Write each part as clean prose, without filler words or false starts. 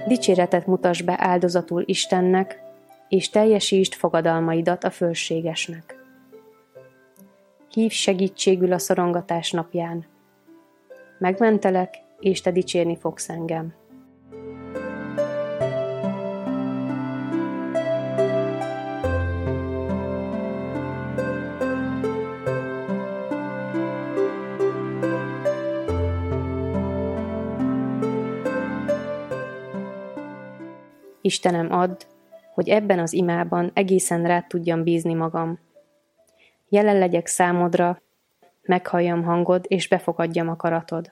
Dicséretet mutass be áldozatul Istennek, és teljesítsd fogadalmaidat a fölségesnek. Hívj segítségül a szorongatás napján. Megmentelek, és te dicsérni fogsz engem. Istenem, add, hogy ebben az imában egészen rád tudjam bízni magam. Jelen legyek számodra, meghalljam hangod, és befogadjam akaratod.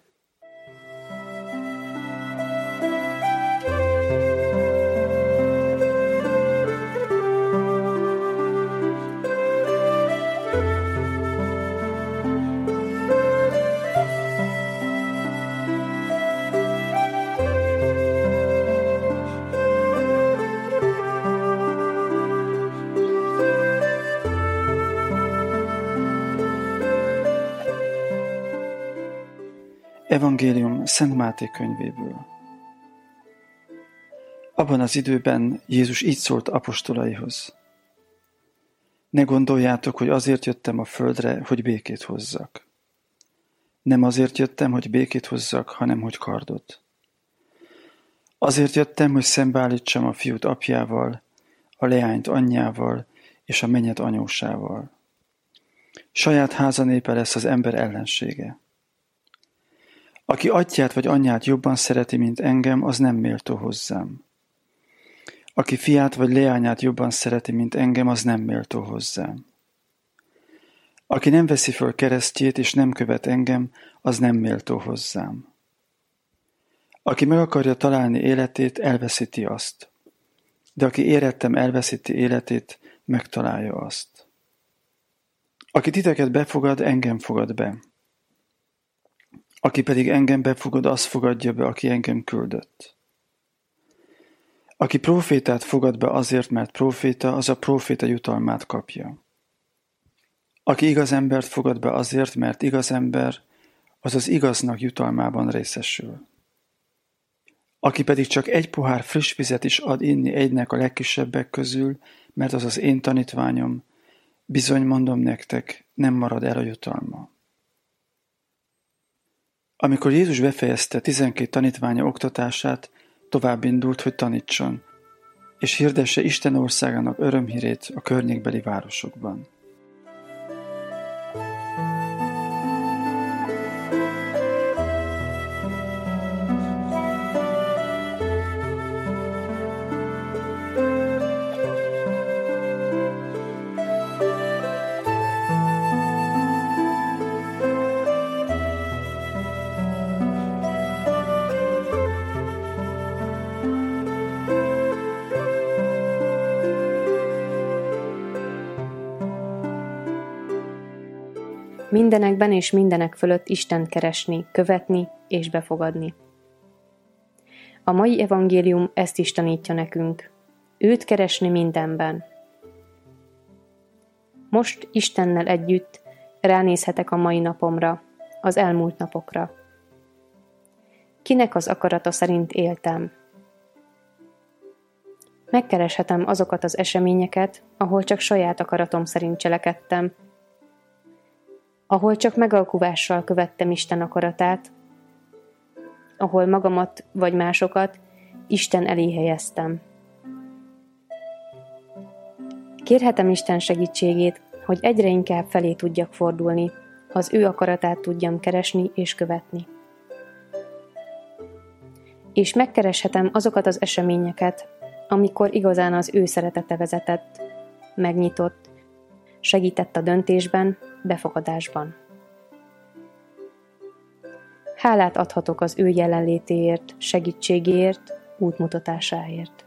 Evangélium Szent Máté könyvéből. Abban az időben Jézus így szólt apostolaihoz. Ne gondoljátok, hogy azért jöttem a földre, hogy békét hozzak. Nem azért jöttem, hogy békét hozzak, hanem hogy kardot. Azért jöttem, hogy szembeállítsam a fiút apjával, a leányt anyjával és a mennyet anyósával. Saját háza népe lesz az ember ellensége. Aki atyját vagy anyját jobban szereti, mint engem, az nem méltó hozzám. Aki fiát vagy leányát jobban szereti, mint engem, az nem méltó hozzám. Aki nem veszi föl keresztjét és nem követ engem, az nem méltó hozzám. Aki meg akarja találni életét, elveszíti azt. De aki érettem elveszíti életét, megtalálja azt. Aki titeket befogad, engem fogad be. Aki pedig engem befogad, az fogadja be, aki engem küldött. Aki prófétát fogad be azért, mert próféta, az a próféta jutalmát kapja. Aki igaz embert fogad be azért, mert igaz ember, az az igaznak jutalmában részesül. Aki pedig csak egy pohár friss vizet is ad inni egynek a legkisebbek közül, mert az az én tanítványom, bizony mondom nektek, nem marad el a jutalma. Amikor Jézus befejezte 12 tanítványa oktatását, tovább indult, hogy tanítson, és hirdesse Isten országának örömhírét a környékbeli városokban. Mindenekben és mindenek fölött Istent keresni, követni és befogadni. A mai evangélium ezt is tanítja nekünk. Őt keresni mindenben. Most Istennel együtt ránézhetek a mai napomra, az elmúlt napokra. Kinek az akarata szerint éltem? Megkereshetem azokat az eseményeket, ahol csak saját akaratom szerint cselekedtem, ahol csak megalkuvással követtem Isten akaratát, ahol magamat vagy másokat Isten elé helyeztem. Kérhetem Isten segítségét, hogy egyre inkább felé tudjak fordulni, az ő akaratát tudjam keresni és követni. És megkereshetem azokat az eseményeket, amikor igazán az ő szeretete vezetett, megnyitott, segített a döntésben, befogadásban. Hálát adhatok az ő jelenlétéért, segítségéért, útmutatásáért.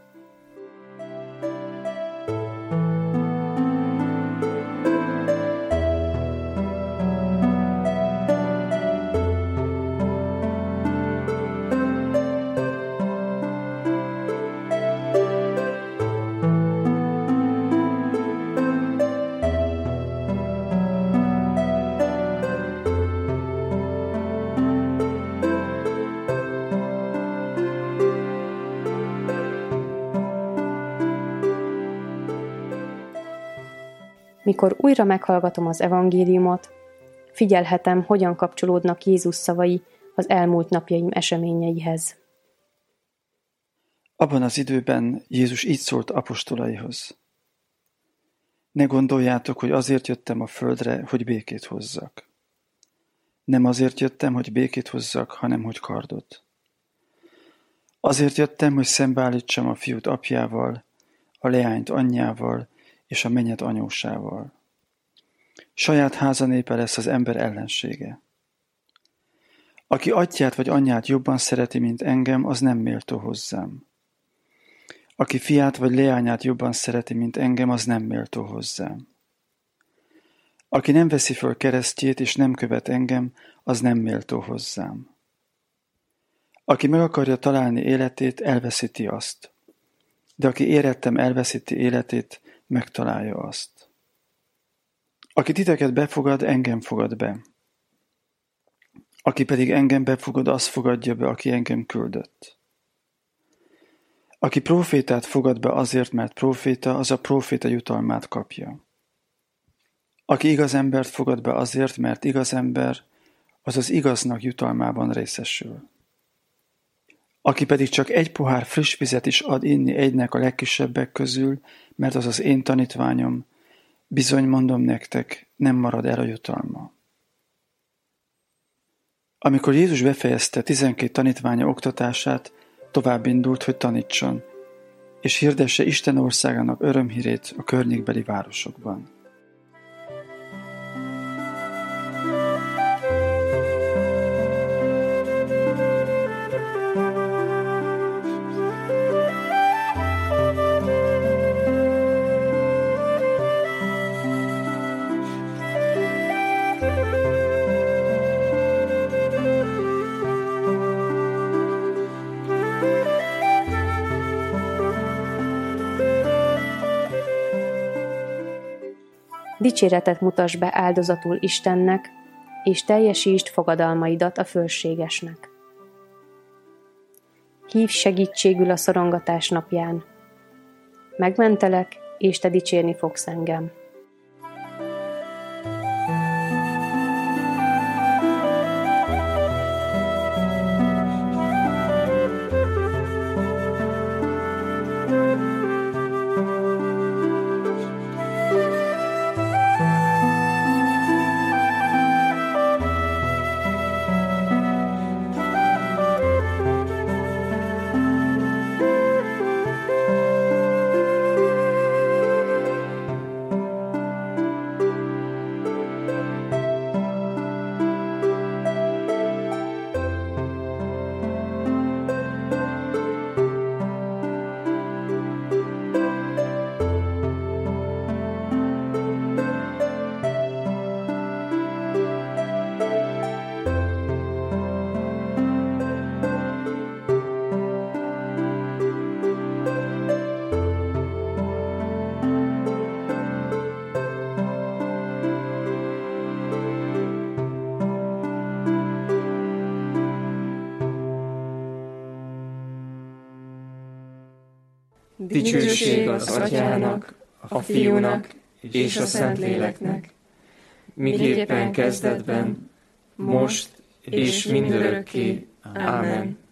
Amikor újra meghallgatom az evangéliumot, figyelhetem, hogyan kapcsolódnak Jézus szavai az elmúlt napjaim eseményeihez. Abban az időben Jézus így szólt apostolaihoz. Ne gondoljátok, hogy azért jöttem a földre, hogy békét hozzak. Nem azért jöttem, hogy békét hozzak, hanem hogy kardot. Azért jöttem, hogy szembeállítsam a fiút apjával, a leányt anyjával és a mennyet anyósával. Saját háza népe lesz az ember ellensége. Aki atyját vagy anyját jobban szereti, mint engem, az nem méltó hozzám. Aki fiát vagy leányát jobban szereti, mint engem, az nem méltó hozzám. Aki nem veszi föl keresztjét és nem követ engem, az nem méltó hozzám. Aki meg akarja találni életét, elveszíti azt. De aki érettem elveszíti életét, megtalálja azt. Aki titeket befogad, engem fogad be. Aki pedig engem befogad, az fogadja be, aki engem küldött. Aki prófétát fogad be azért, mert próféta, az a próféta jutalmát kapja. Aki igaz embert fogad be azért, mert igaz ember, az az igaznak jutalmában részesül. Aki pedig csak egy pohár friss vizet is ad inni egynek a legkisebbek közül, mert az az én tanítványom, bizony mondom nektek, nem marad el a jutalma. Amikor Jézus befejezte 12 tanítványa oktatását, tovább indult, hogy tanítson, és hirdesse Isten országának örömhírét a környékbeli városokban. Dicséretet mutass be áldozatul Istennek, és teljesítsd fogadalmaidat a fölségesnek. Hívj segítségül a szorongatás napján. Megmentelek, és te dicsérni fogsz engem. Dicsőség az Atyának, a Fiúnak és a Szentléleknek, miképpen kezdetben, most és mindörökké. Ámen.